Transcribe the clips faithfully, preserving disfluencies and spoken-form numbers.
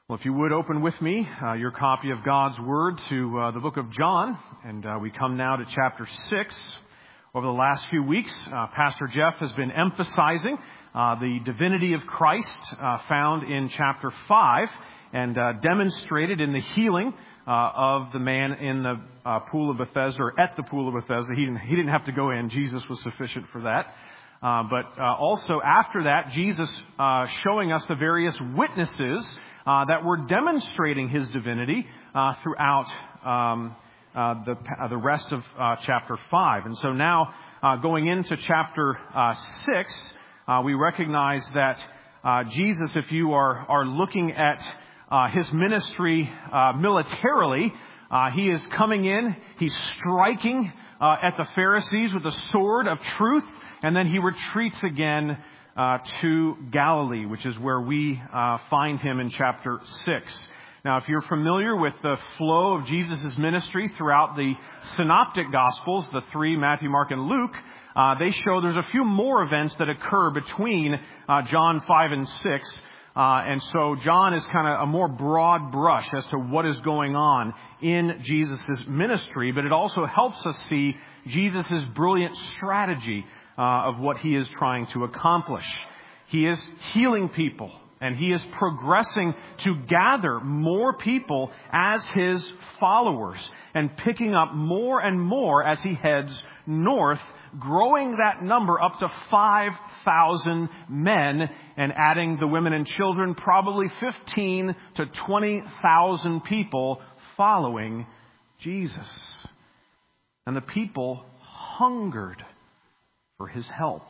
Well, if you would open with me uh, your copy of God's Word to uh, the book of John, and uh, we come now to chapter six. Over the last few weeks, uh, Pastor Jeff has been emphasizing uh, the divinity of Christ uh, found in chapter five and uh, demonstrated in the healing uh, of the man in the uh, pool of Bethesda, or at the pool of Bethesda. He didn't, he didn't have to go in. Jesus was sufficient for that. Uh, but uh, also after that, Jesus uh, showing us the various witnesses Uh, that were demonstrating his divinity uh, throughout um, uh, the uh, the rest of uh, chapter five. And so now, uh, going into chapter uh, six, uh, we recognize that uh, Jesus, if you are, are looking at uh, his ministry uh, militarily, uh, he is coming in, he's striking uh, at the Pharisees with the sword of truth, and then he retreats again Uh, to Galilee, which is where we uh, find him in chapter six. Now, if you're familiar with the flow of Jesus' ministry throughout the synoptic gospels, the three, Matthew, Mark, and Luke, uh, they show there's a few more events that occur between uh, John five and six. Uh, and so John is kind of a more broad brush as to what is going on in Jesus' ministry, but it also helps us see Jesus' brilliant strategy Uh, of what he is trying to accomplish. He is healing people, and he is progressing to gather more people as his followers and picking up more and more as he heads north, growing that number up to five thousand men and adding the women and children, probably fifteen to twenty thousand people following Jesus. And the people hungered for his help.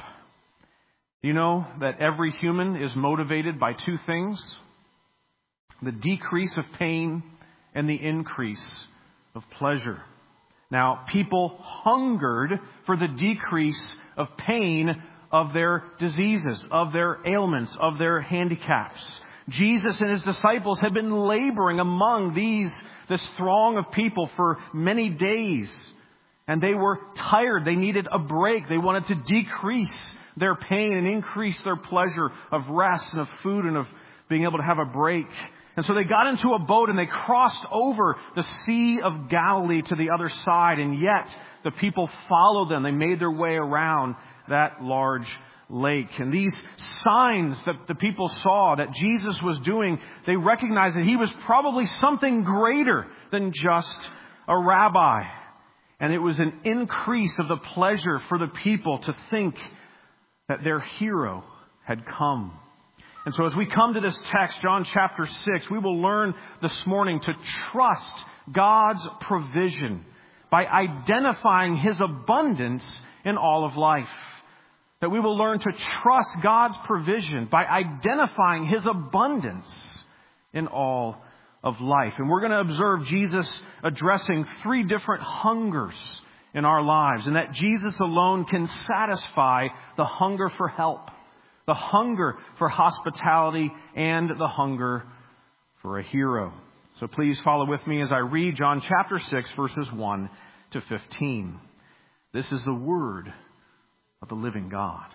You know that every human is motivated by two things: the decrease of pain and the increase of pleasure. Now, people hungered for the decrease of pain of their diseases, of their ailments, of their handicaps. Jesus and his disciples had been laboring among these, this throng of people for many days. And they were tired. They needed a break. They wanted to decrease their pain and increase their pleasure of rest and of food and of being able to have a break. And so they got into a boat and they crossed over the Sea of Galilee to the other side. And yet the people followed them. They made their way around that large lake. And these signs that the people saw that Jesus was doing, they recognized that he was probably something greater than just a rabbi. And it was an increase of the pleasure for the people to think that their hero had come. And so as we come to this text, John chapter six, we will learn this morning to trust God's provision by identifying his abundance in all of life. That we will learn to trust God's provision by identifying his abundance in all of life. of life. And we're going to observe Jesus addressing three different hungers in our lives, and that Jesus alone can satisfy the hunger for help, the hunger for hospitality, and the hunger for a hero. So please follow with me as I read John chapter six, verses one to fifteen. This is the word of the living God.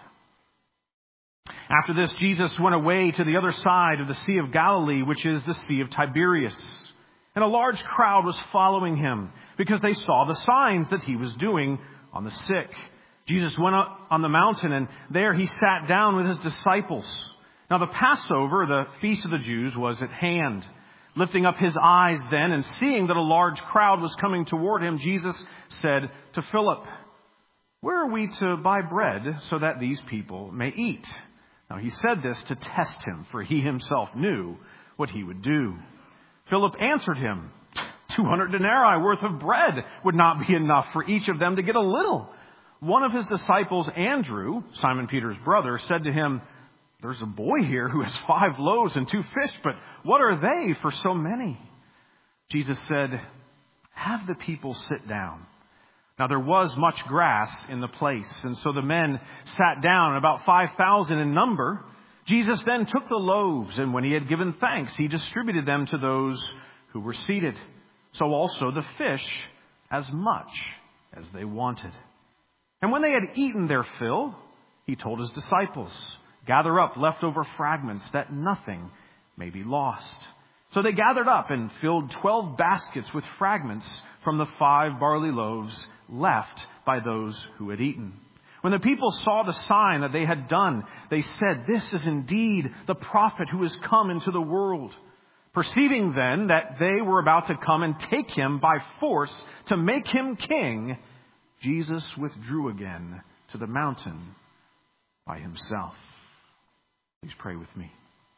After this, Jesus went away to the other side of the Sea of Galilee, which is the Sea of Tiberias. And a large crowd was following him because they saw the signs that he was doing on the sick. Jesus went up on the mountain, and there he sat down with his disciples. Now the Passover, the feast of the Jews, was at hand. Lifting up his eyes then and seeing that a large crowd was coming toward him, Jesus said to Philip, "Where are we to buy bread so that these people may eat?" Now he said this to test him, for he himself knew what he would do. Philip answered him, two hundred denarii worth of bread would not be enough for each of them to get a little." One of his disciples, Andrew, Simon Peter's brother, said to him, "There's a boy here who has five loaves and two fish, but what are they for so many?" Jesus said, "Have the people sit down." Now there was much grass in the place, and so the men sat down, about five thousand in number. Jesus then took the loaves, and when he had given thanks, he distributed them to those who were seated. So also the fish, as much as they wanted. And when they had eaten their fill, he told his disciples, "Gather up leftover fragments, that nothing may be lost." So they gathered up and filled twelve baskets with fragments from the five barley loaves left by those who had eaten. When the people saw the sign that they had done, they said, "This is indeed the prophet who has come into the world." Perceiving then that they were about to come and take him by force to make him king, Jesus withdrew again to the mountain by himself. Please pray with me.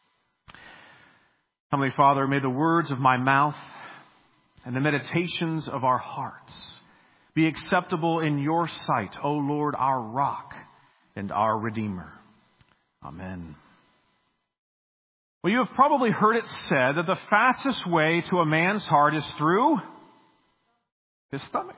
Heavenly Father, may the words of my mouth and the meditations of our hearts be acceptable in your sight, O Lord, our rock and our Redeemer. Amen. Well, you have probably heard it said that the fastest way to a man's heart is through his stomach.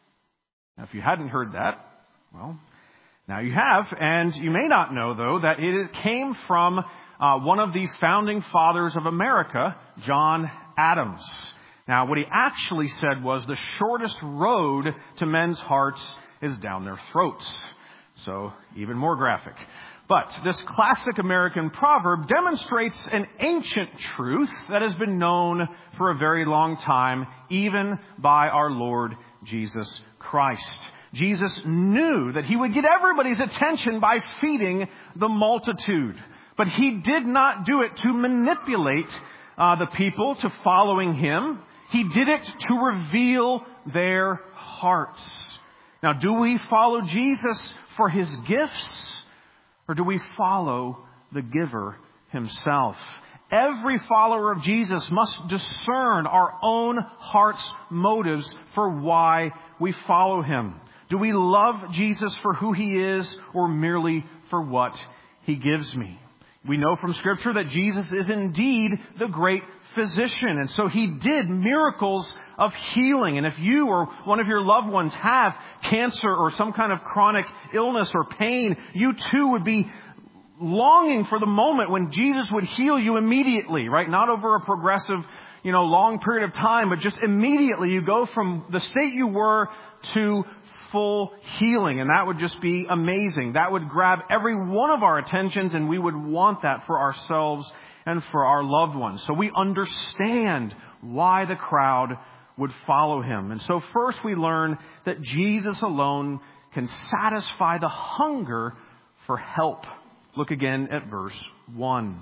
Now, if you hadn't heard that, well, now you have. And you may not know, though, that it came from uh, one of the founding fathers of America, John Adams. Now, what he actually said was the shortest road to men's hearts is down their throats. So, even more graphic. But this classic American proverb demonstrates an ancient truth that has been known for a very long time, even by our Lord Jesus Christ. Jesus knew that he would get everybody's attention by feeding the multitude. But he did not do it to manipulate uh, the people to following him. He did it to reveal their hearts. Now, do we follow Jesus for his gifts, or do we follow the giver himself? Every follower of Jesus must discern our own heart's motives for why we follow him. Do we love Jesus for who he is, or merely for what he gives me? We know from Scripture that Jesus is indeed the great physician. And so he did miracles of healing. And if you or one of your loved ones have cancer or some kind of chronic illness or pain, you too would be longing for the moment when Jesus would heal you immediately, right? Not over a progressive, you know, long period of time, but just immediately you go from the state you were to full healing. And that would just be amazing. That would grab every one of our attentions, and we would want that for ourselves and for our loved ones. So we understand why the crowd would follow him. And so first we learn that Jesus alone can satisfy the hunger for help. Look again at verse one.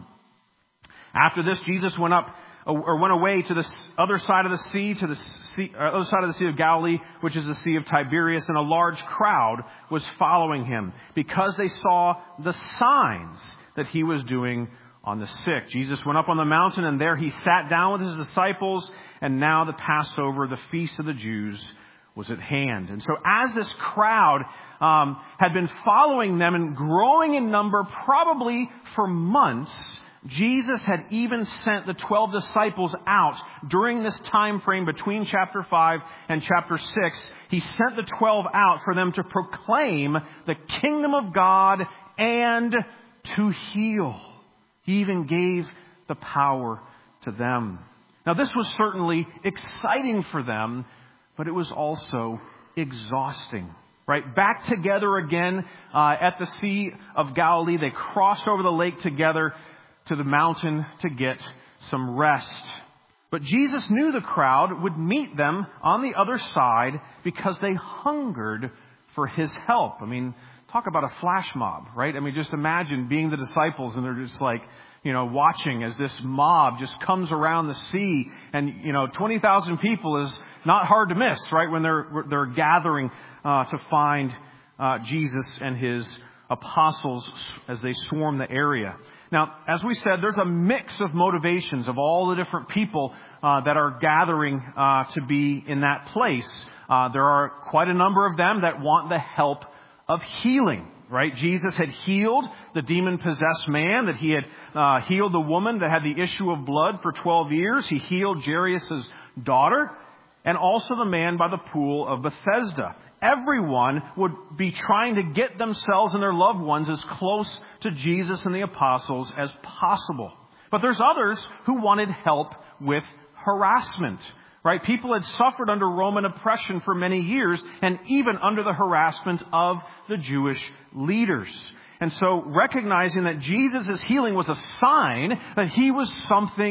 After this, Jesus went up or went away to the other side of the sea, to the sea, uh, other side of the Sea of Galilee, which is the Sea of Tiberias, and a large crowd was following him because they saw the signs that he was doing on the sick. Jesus went up on the mountain, and there he sat down with his disciples, and now the Passover, the feast of the Jews, was at hand. And so as this crowd um, had been following them and growing in number probably for months, Jesus had even sent the twelve disciples out during this time frame between chapter five and chapter six. He sent the twelve out for them to proclaim the kingdom of God and to heal. He even gave the power to them. Now, this was certainly exciting for them, but it was also exhausting. Right? Back together again uh, at the Sea of Galilee. They crossed over the lake together to the mountain to get some rest. But Jesus knew the crowd would meet them on the other side because they hungered for his help. I mean, talk about a flash mob, right? I mean, just imagine being the disciples and they're just like, you know, watching as this mob just comes around the sea, and, you know, twenty thousand people is not hard to miss, right? When they're, they're gathering uh, to find uh, Jesus and his apostles as they swarm the area. Now, as we said, there's a mix of motivations of all the different people uh, that are gathering uh, to be in that place. Uh, there are quite a number of them that want the help of healing, right? Jesus had healed the demon-possessed man, that he had uh, healed the woman that had the issue of blood for twelve years. He healed Jairus' daughter, and also the man by the pool of Bethesda. Everyone would be trying to get themselves and their loved ones as close to Jesus and the apostles as possible. But there's others who wanted help with harassment, right? People had suffered under Roman oppression for many years, and even under the harassment of the Jewish leaders. And so recognizing that Jesus' healing was a sign that he was something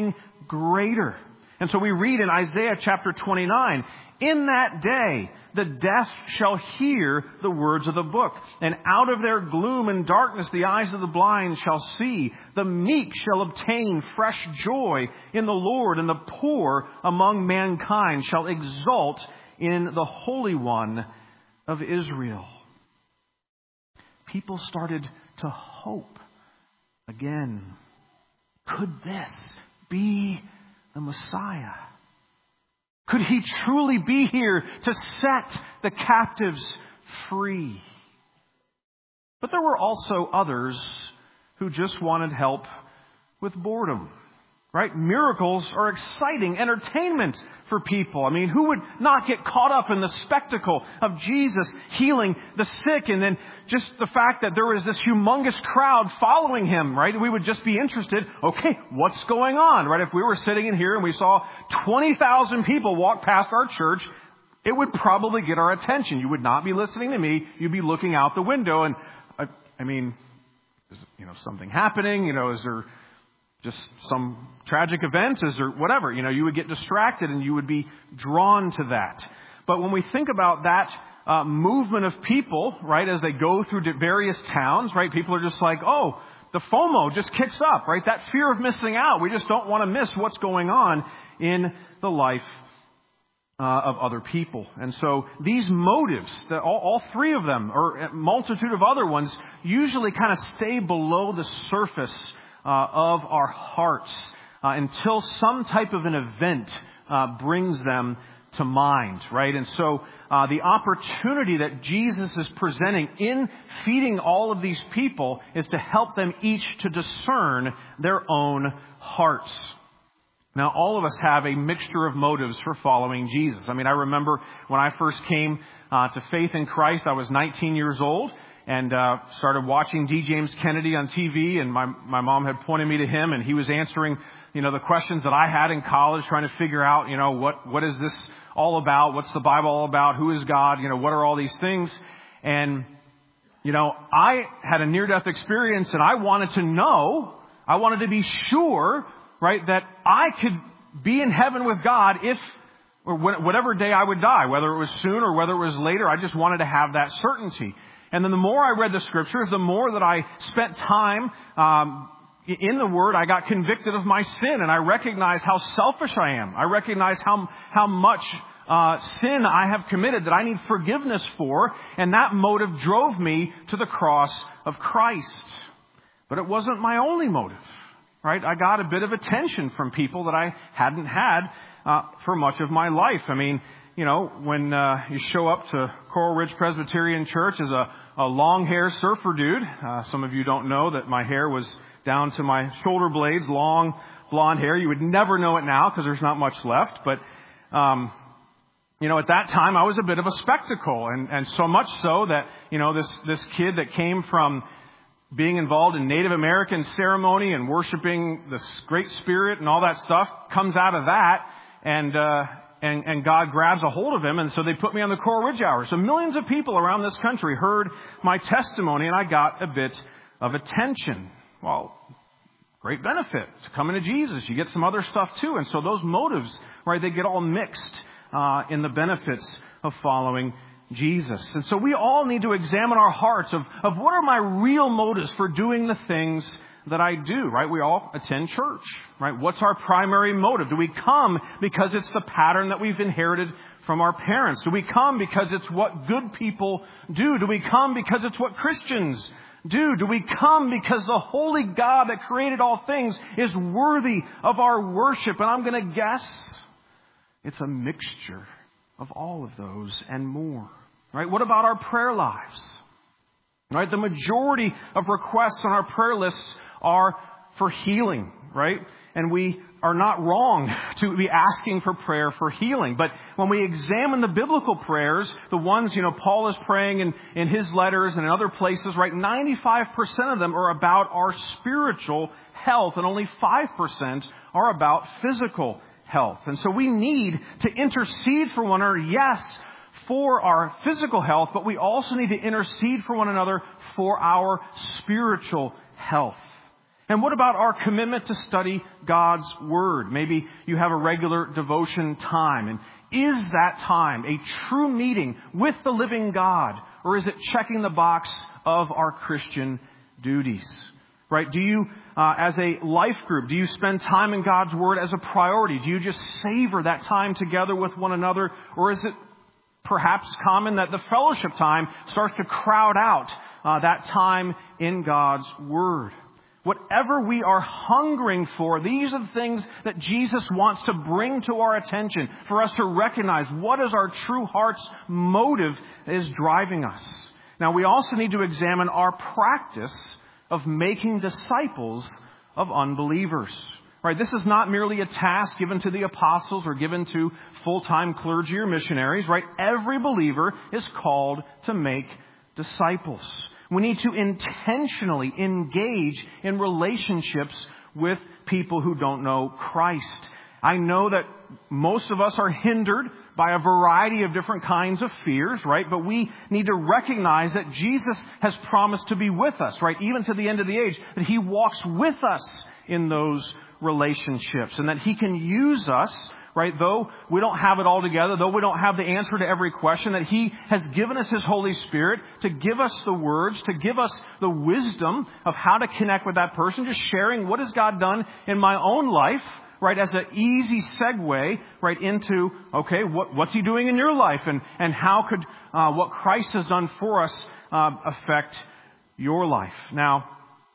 greater. And so we read in Isaiah chapter twenty-nine, in that day the deaf shall hear the words of the book, and out of their gloom and darkness the eyes of the blind shall see. The meek shall obtain fresh joy in the Lord, and the poor among mankind shall exult in the Holy One of Israel. People started to hope again. Could this be the Messiah? Could he truly be here to set the captives free? But there were also others who just wanted help with boredom. Right? Miracles are exciting entertainment for people. I mean, who would not get caught up in the spectacle of Jesus healing the sick, and then just the fact that there was this humongous crowd following him, right? We would just be interested, okay, what's going on, right? If we were sitting in here and we saw twenty thousand people walk past our church, it would probably get our attention. You would not be listening to me. You'd be looking out the window and, I, I mean, is, you know, something happening? You know, is there just some tragic event, is there whatever, you know, you would get distracted and you would be drawn to that. But when we think about that uh, movement of people, right, as they go through various towns, right, people are just like, oh, the FOMO just kicks up, right? That fear of missing out. We just don't want to miss what's going on in the life uh, of other people. And so these motives, the, all, all three of them, or a multitude of other ones, usually kind of stay below the surface Uh, of our hearts uh, until some type of an event uh, brings them to mind, right? And so uh, the opportunity that Jesus is presenting in feeding all of these people is to help them each to discern their own hearts. Now, all of us have a mixture of motives for following Jesus. I mean, I remember when I first came uh, to faith in Christ, I was nineteen years old. And uh started watching D. James Kennedy on T V, and my my mom had pointed me to him, and he was answering, you know, the questions that I had in college, trying to figure out, you know, what what is this all about? What's the Bible all about? Who is God? You know, what are all these things? And, you know, I had a near-death experience, and I wanted to know, I wanted to be sure, right, that I could be in heaven with God if, or whatever day I would die, whether it was soon or whether it was later. I just wanted to have that certainty. And then the more I read the scriptures, the more that I spent time um, in the Word, I got convicted of my sin, and I recognized how selfish I am. I recognized how how much uh, sin I have committed that I need forgiveness for, and that motive drove me to the cross of Christ. But it wasn't my only motive, right? I got a bit of attention from people that I hadn't had uh, for much of my life. I mean, you know, when uh, you show up to Coral Ridge Presbyterian Church as a, a long-hair surfer dude, uh, some of you don't know that my hair was down to my shoulder blades, long blonde hair. You would never know it now because there's not much left. But, um, you know, at that time I was a bit of a spectacle, and, and so much so that, you know, this, this kid that came from being involved in Native American ceremony and worshiping this Great Spirit and all that stuff comes out of that, and, uh, And, and God grabs a hold of him, and so they put me on the Coral Ridge Hour. So millions of people around this country heard my testimony, and I got a bit of attention. Well, great benefit to coming to Jesus. You get some other stuff too. And so those motives, right, they get all mixed uh, in the benefits of following Jesus. And so we all need to examine our hearts of, of what are my real motives for doing the things that I do, right? We all attend church, right? What's our primary motive? Do we come because it's the pattern that we've inherited from our parents? Do we come because it's what good people do? Do we come because it's what Christians do? Do we come because the holy God that created all things is worthy of our worship? And I'm going to guess it's a mixture of all of those and more, right? What about our prayer lives? Right? The majority of requests on our prayer lists are for healing, right? And we are not wrong to be asking for prayer for healing. But when we examine the biblical prayers, the ones, you know, Paul is praying in, in his letters and in other places, right? ninety-five percent of them are about our spiritual health, and only five percent are about physical health. And so we need to intercede for one another, yes, for our physical health, but we also need to intercede for one another for our spiritual health. And what about our commitment to study God's Word? Maybe you have a regular devotion time. And is that time a true meeting with the living God? Or is it checking the box of our Christian duties? Right? Do you, uh, as a life group, do you spend time in God's Word as a priority? Do you just savor that time together with one another? Or is it perhaps common that the fellowship time starts to crowd out uh, that time in God's Word? Whatever we are hungering for, these are the things that Jesus wants to bring to our attention for us to recognize what is our true heart's motive that is driving us. Now, we also need to examine our practice of making disciples of unbelievers. Right? This is not merely a task given to the apostles or given to full-time clergy or missionaries. Right? Every believer is called to make disciples. We need to intentionally engage in relationships with people who don't know Christ. I know that most of us are hindered by a variety of different kinds of fears, right? But we need to recognize that Jesus has promised to be with us, right? Even to the end of the age, that He walks with us in those relationships and that He can use us, right? Though we don't have it all together, though we don't have the answer to every question, that He has given us His Holy Spirit to give us the words, to give us the wisdom of how to connect with that person, just sharing what has God done in my own life, right, as an easy segue, right, into, okay, what, what's He doing in your life, and, and how could uh, what Christ has done for us uh, affect your life? Now,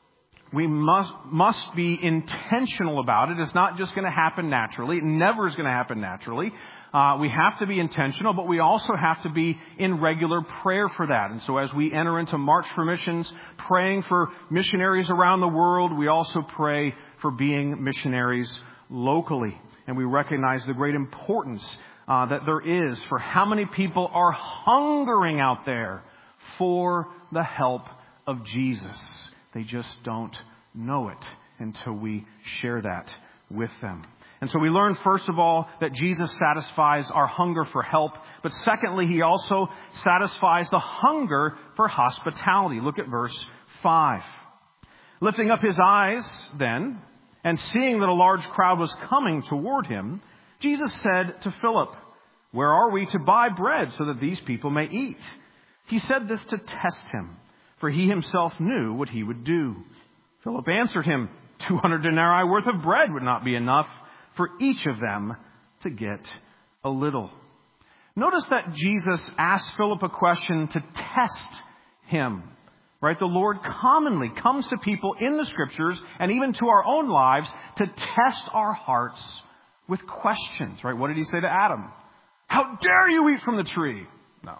we must must be intentional about it. It's not just going to happen naturally. It never is going to happen naturally. Uh, we have to be intentional, but we also have to be in regular prayer for that. And so as we enter into March for Missions, praying for missionaries around the world, we also pray for being missionaries locally. And we recognize the great importance uh, that there is for how many people are hungering out there for the help of Jesus. They just don't know it until we share that with them. And so we learn, first of all, that Jesus satisfies our hunger for help. But secondly, He also satisfies the hunger for hospitality. Look at verse five. Lifting up His eyes, then, and seeing that a large crowd was coming toward Him, Jesus said to Philip, "Where are we to buy bread so that these people may eat?" He said this to test Him, for He Himself knew what He would do. Philip answered Him, two hundred denarii worth of bread would not be enough for each of them to get a little." Notice that Jesus asked Philip a question to test him. Right? The Lord commonly comes to people in the Scriptures and even to our own lives to test our hearts with questions. Right? What did He say to Adam? "How dare you eat from the tree?" No.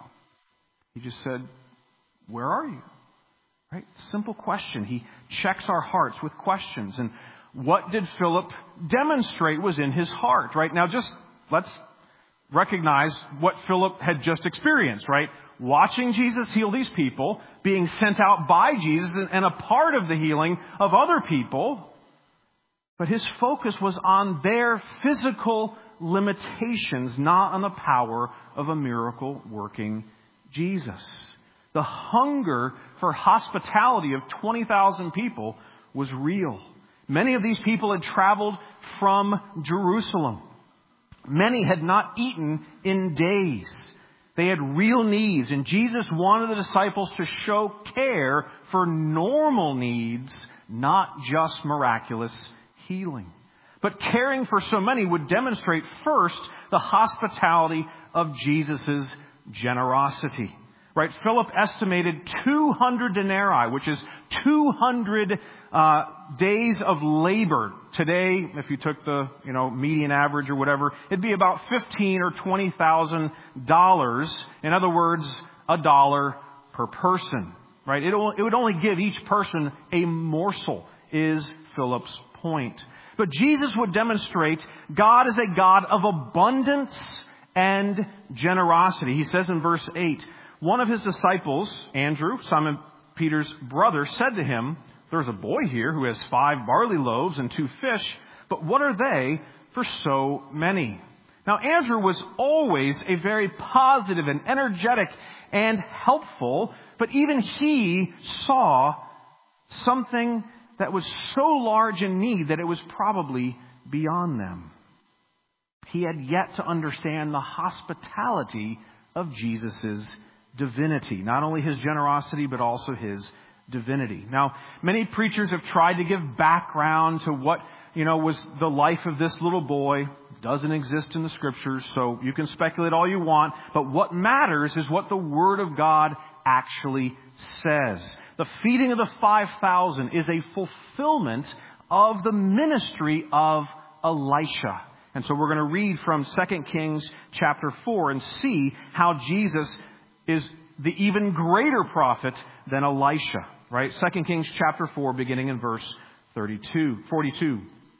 He just said, "Where are you?" Right? Simple question. He checks our hearts with questions. And what did Philip demonstrate was in his heart? Right? Now just let's recognize what Philip had just experienced, right? Watching Jesus heal these people, being sent out by Jesus, and a part of the healing of other people. But his focus was on their physical limitations, not on the power of a miracle-working Jesus. The hunger for hospitality of twenty thousand people was real. Many of these people had traveled from Jerusalem. Many had not eaten in days. They had real needs, and Jesus wanted the disciples to show care for normal needs, not just miraculous healing. But caring for so many would demonstrate first the hospitality of Jesus' generosity. Right? Philip estimated two hundred denarii, which is two hundred uh, days of labor. Today, if you took the you know median average or whatever, it'd be about fifteen or twenty thousand dollars. In other words, a dollar per person. Right? It it would only give each person a morsel. Is Philip's point? But Jesus would demonstrate God is a God of abundance and generosity. He says in verse eight. One of His disciples, Andrew, Simon Peter's brother, said to Him, "There's a boy here who has five barley loaves and two fish, but what are they for so many?" Now, Andrew was always a very positive and energetic and helpful, but even he saw something that was so large in need that it was probably beyond them. He had yet to understand the hospitality of Jesus' divinity. Not only his generosity, but also his divinity. Now, many preachers have tried to give background to what, you know, was the life of this little boy. It doesn't exist in the scriptures, so you can speculate all you want. But what matters is what the Word of God actually says. The feeding of the five thousand is a fulfillment of the ministry of Elisha. And so we're going to read from Second Kings chapter four and see how Jesus is the even greater prophet than Elisha. Right? Second Kings chapter four, beginning in verse thirty-two, forty-two.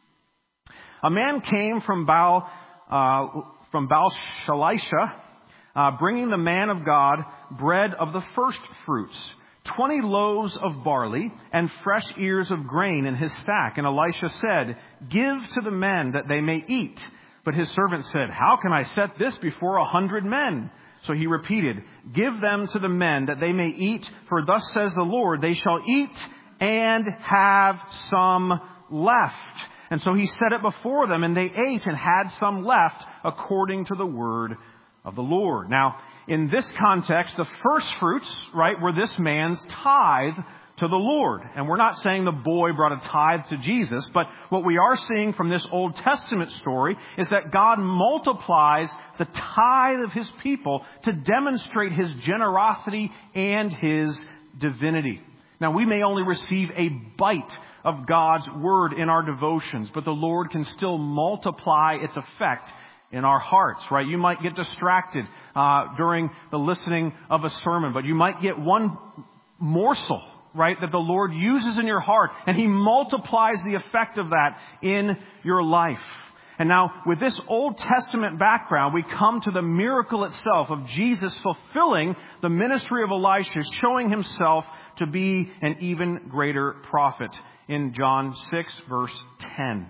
A man came from Baal, uh, from Baal Shalisha, uh, bringing the man of God bread of the first fruits, twenty loaves of barley and fresh ears of grain in his stack. And Elisha said, "Give to the men that they may eat." But his servant said, "How can I set this before a hundred men?" So he repeated, "Give them to the men that they may eat, for thus says the Lord, they shall eat and have some left." And so he set it before them, and they ate and had some left according to the word of the Lord. Now, in this context, the first fruits, right, were this man's tithe to the Lord. And we're not saying the boy brought a tithe to Jesus, but what we are seeing from this Old Testament story is that God multiplies the tithe of his people to demonstrate his generosity and his divinity. Now, we may only receive a bite of God's word in our devotions, but the Lord can still multiply its effect in our hearts, right? You might get distracted uh, during the listening of a sermon, but you might get one morsel, right, that the Lord uses in your heart, and he multiplies the effect of that in your life. And now, with this Old Testament background, we come to the miracle itself of Jesus fulfilling the ministry of Elisha, showing himself to be an even greater prophet in John six, verse ten.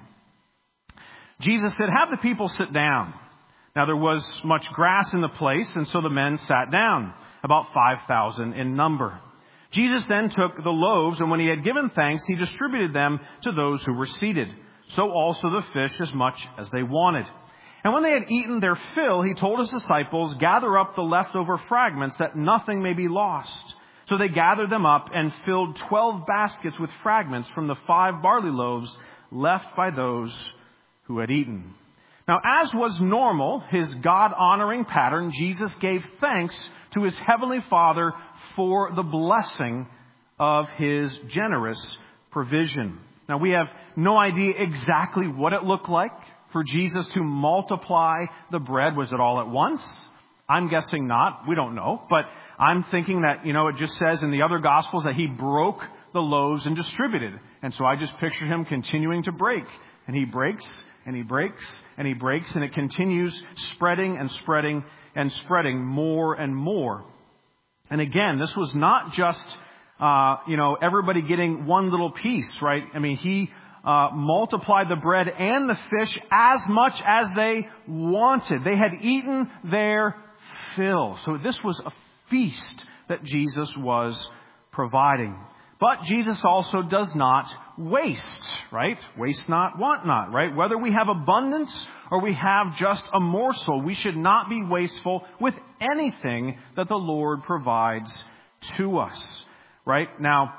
Jesus said, "Have the people sit down." Now, there was much grass in the place, and so the men sat down, about five thousand in number. Jesus then took the loaves, and when he had given thanks, he distributed them to those who were seated. So also the fish, as much as they wanted. And when they had eaten their fill, he told his disciples, "Gather up the leftover fragments, that nothing may be lost." So they gathered them up and filled twelve baskets with fragments from the five barley loaves left by those who had eaten. Now, as was normal, his God-honoring pattern, Jesus gave thanks to his heavenly Father for the blessing of his generous provision. Now, we have no idea exactly what it looked like for Jesus to multiply the bread. Was it all at once? I'm guessing not. We don't know. But I'm thinking that, you know, it just says in the other Gospels that he broke the loaves and distributed. And so I just picture him continuing to break. And he breaks, and he breaks, and he breaks, and it continues spreading and spreading and spreading more and more. And again, this was not just, uh, you know, everybody getting one little piece, right? I mean, he uh, multiplied the bread and the fish as much as they wanted. They had eaten their fill. So this was a feast that Jesus was providing. But Jesus also does not waste, right? Waste not, want not, right? Whether we have abundance or we have just a morsel, we should not be wasteful with anything that the Lord provides to us, right? Now,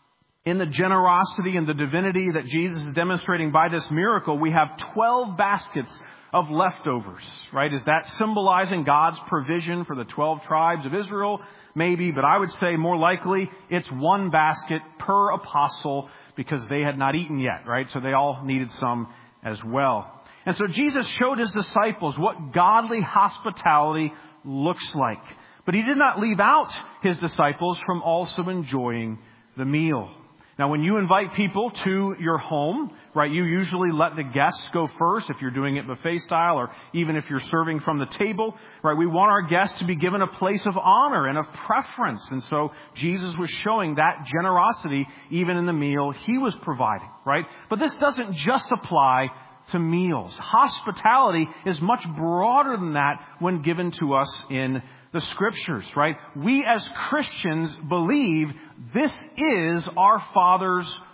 in the generosity and the divinity that Jesus is demonstrating by this miracle, we have twelve baskets of leftovers, right? Is that symbolizing God's provision for the twelve tribes of Israel? Maybe, but I would say more likely it's one basket per apostle because they had not eaten yet, right? So they all needed some as well. And so Jesus showed his disciples what godly hospitality looks like. But he did not leave out his disciples from also enjoying the meal. Now, when you invite people to your home, right, you usually let the guests go first if you're doing it buffet style or even if you're serving from the table, right? We want our guests to be given a place of honor and of preference. And so Jesus was showing that generosity even in the meal he was providing, right? But this doesn't just apply to meals. Hospitality is much broader than that when given to us in the Scriptures, right? We as Christians believe this is our Father's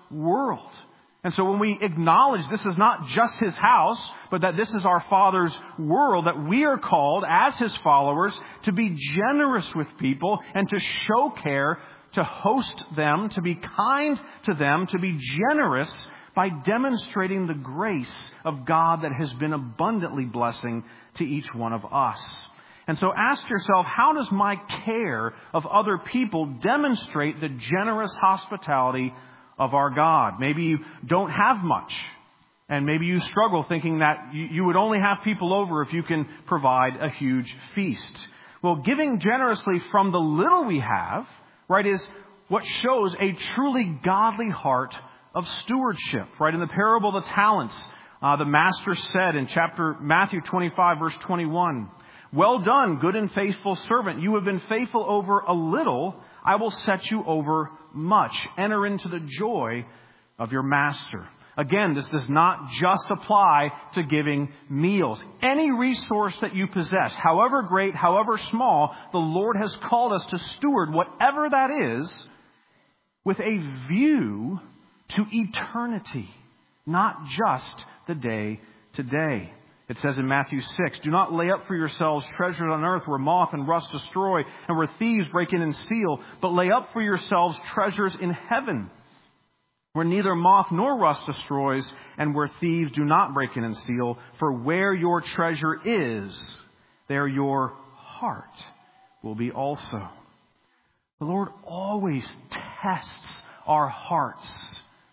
world. And so when we acknowledge this is not just His house, but that this is our Father's world, that we are called as His followers to be generous with people and to show care, to host them, to be kind to them, to be generous by demonstrating the grace of God that has been abundantly blessing to each one of us. And so ask yourself, how does my care of other people demonstrate the generous hospitality of our God? Maybe you don't have much, and maybe you struggle thinking that you, you would only have people over if you can provide a huge feast. Well, giving generously from the little we have, right, is what shows a truly godly heart of stewardship, right? In the parable of the talents, uh, the master said in chapter Matthew twenty-five, verse twenty-one, "Well done, good and faithful servant. You have been faithful over a little. I will set you over much. Enter into the joy of your master." Again, this does not just apply to giving meals. Any resource that you possess, however great, however small, the Lord has called us to steward whatever that is with a view to eternity, not just the day to day. It says in Matthew six, "Do not lay up for yourselves treasures on earth where moth and rust destroy and where thieves break in and steal, but lay up for yourselves treasures in heaven where neither moth nor rust destroys and where thieves do not break in and steal. For where your treasure is, there your heart will be also." The Lord always tests our hearts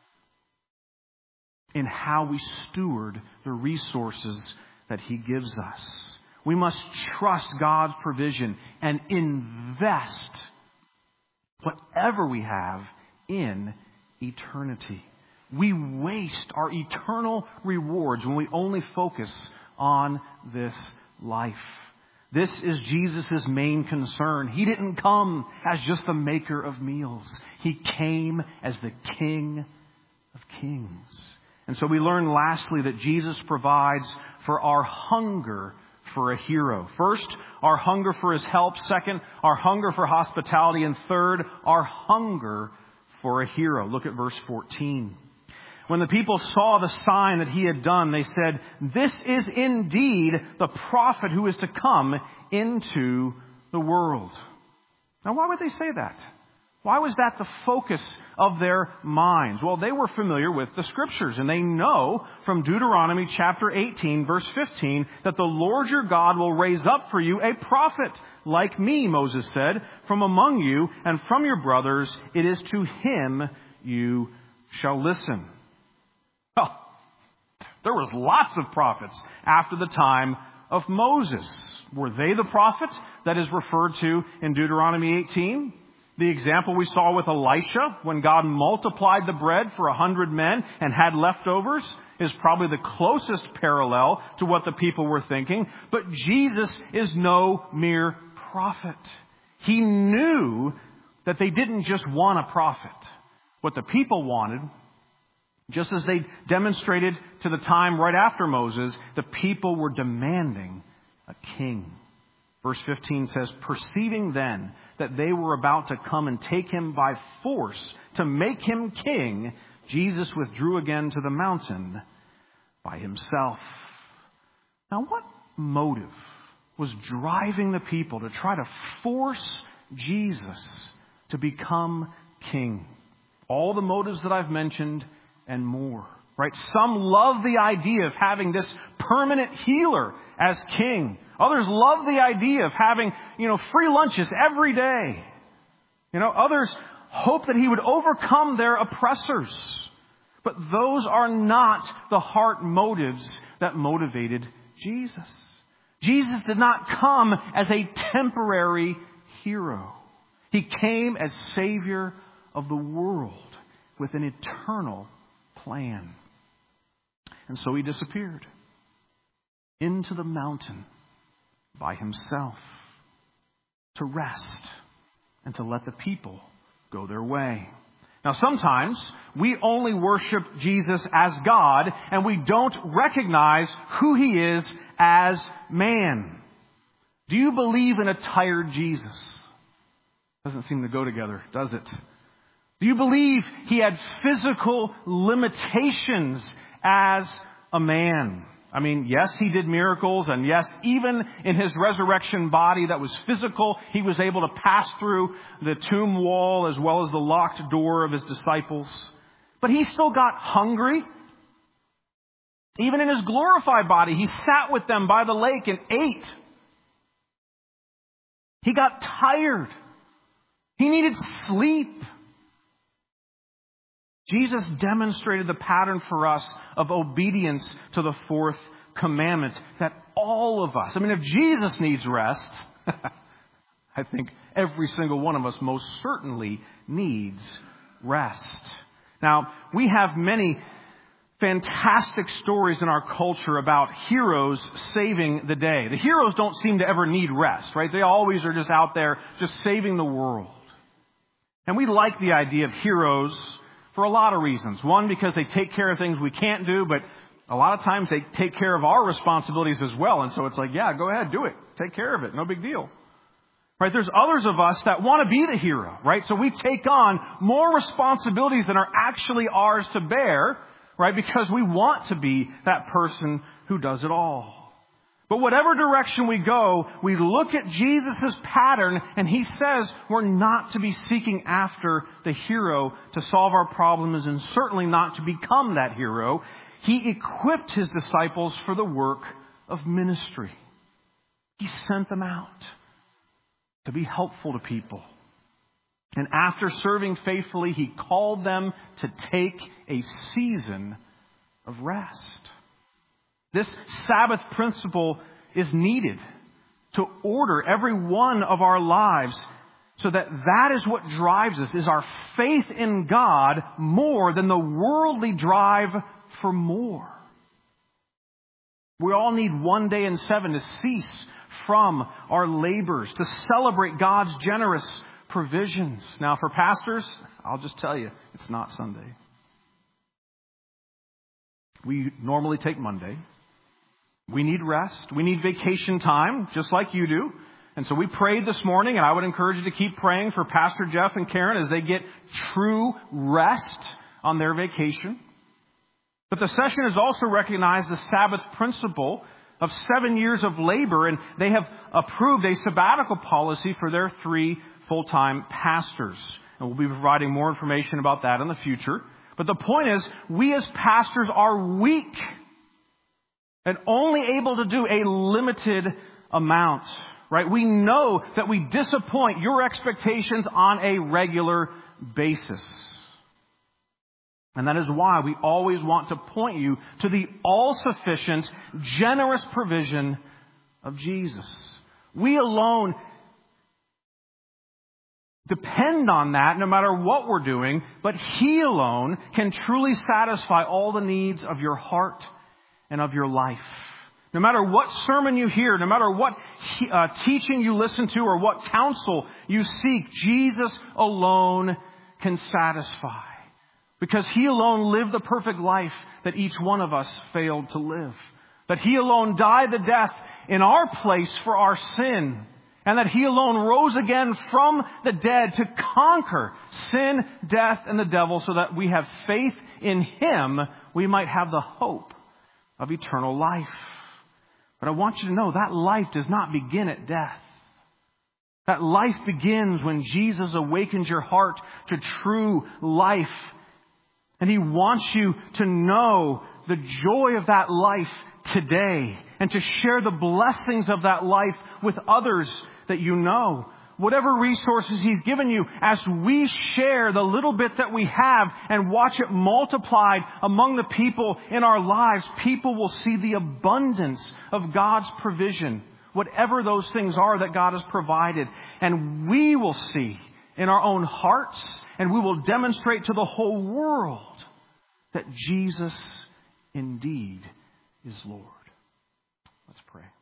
in how we steward the resources that He gives us. We must trust God's provision and invest whatever we have in eternity. We waste our eternal rewards when we only focus on this life. This is Jesus' main concern. He didn't come as just the maker of meals. He came as the King of Kings. And so we learn lastly that Jesus provides for our hunger for a hero. First, our hunger for His help. Second, our hunger for hospitality. And third, our hunger for a hero. Look at verse fourteen. "When the people saw the sign that He had done, they said, 'This is indeed the prophet who is to come into the world.'" Now, why would they say that? Why was that the focus of their minds? Well, they were familiar with the Scriptures, and they know from Deuteronomy chapter eighteen, verse fifteen, that the Lord your God will raise up for you a prophet like me, Moses said, from among you and from your brothers. It is to him you shall listen. Well, there was lots of prophets after the time of Moses. Were they the prophet that is referred to in Deuteronomy eighteen? The example we saw with Elisha, when God multiplied the bread for a hundred men and had leftovers, is probably the closest parallel to what the people were thinking. But Jesus is no mere prophet. He knew that they didn't just want a prophet. What the people wanted, just as they demonstrated to the time right after Moses, the people were demanding a king. Verse fifteen says, "Perceiving then that they were about to come and take Him by force to make Him king, Jesus withdrew again to the mountain by Himself." Now, what motive was driving the people to try to force Jesus to become king? All the motives that I've mentioned and more. Right? Some love the idea of having this permanent healer as king. Others love the idea of having, you know, free lunches every day. You know, others hope that He would overcome their oppressors. But those are not the heart motives that motivated Jesus. Jesus did not come as a temporary hero. He came as Savior of the world with an eternal plan. And so He disappeared into the mountain by Himself to rest and to let the people go their way. Now, sometimes we only worship Jesus as God and we don't recognize who He is as man. Do you believe in a tired Jesus? Doesn't seem to go together, does it? Do you believe he had physical limitations as a man? I mean, yes, he did miracles, and yes, even in his resurrection body that was physical, he was able to pass through the tomb wall as well as the locked door of his disciples. But he still got hungry. Even in his glorified body, he sat with them by the lake and ate. He got tired. He needed sleep. Jesus demonstrated the pattern for us of obedience to the fourth commandment that all of us, I mean, if Jesus needs rest, I think every single one of us most certainly needs rest. Now, we have many fantastic stories in our culture about heroes saving the day. The heroes don't seem to ever need rest, right? They always are just out there just saving the world. And we like the idea of heroes for a lot of reasons. One, because they take care of things we can't do, but a lot of times they take care of our responsibilities as well. And so it's like, yeah, go ahead, do it. Take care of it. No big deal. Right? There's others of us that want to be the hero, right? So we take on more responsibilities than are actually ours to bear, right? Because we want to be that person who does it all. But whatever direction we go, we look at Jesus' pattern, and he says we're not to be seeking after the hero to solve our problems, and certainly not to become that hero. He equipped his disciples for the work of ministry. He sent them out to be helpful to people. And after serving faithfully, he called them to take a season of rest. This Sabbath principle is needed to order every one of our lives so that that is what drives us, is our faith in God more than the worldly drive for more. We all need one day in seven to cease from our labors, to celebrate God's generous provisions. Now, for pastors, I'll just tell you, it's not Sunday. We normally take Monday. We need rest. We need vacation time, just like you do. And so we prayed this morning, and I would encourage you to keep praying for Pastor Jeff and Karen as they get true rest on their vacation. But the session has also recognized the Sabbath principle of seven years of labor, and they have approved a sabbatical policy for their three full-time pastors. And we'll be providing more information about that in the future. But the point is, we as pastors are weak and only able to do a limited amount, right? We know that we disappoint your expectations on a regular basis. And that is why we always want to point you to the all-sufficient, generous provision of Jesus. We alone depend on that no matter what we're doing, but he alone can truly satisfy all the needs of your heart and of your life. No matter what sermon you hear, no matter what uh, teaching you listen to or what counsel you seek, Jesus alone can satisfy. Because he alone lived the perfect life that each one of us failed to live. That he alone died the death in our place for our sin. And that he alone rose again from the dead to conquer sin, death, and the devil, so that we have faith in him, we might have the hope of eternal life. But I want you to know that life does not begin at death. That life begins when Jesus awakens your heart to true life. And he wants you to know the joy of that life today and to share the blessings of that life with others that you know. Whatever resources he's given you, as we share the little bit that we have and watch it multiplied among the people in our lives, people will see the abundance of God's provision, whatever those things are that God has provided. And we will see in our own hearts, and we will demonstrate to the whole world that Jesus indeed is Lord. Let's pray.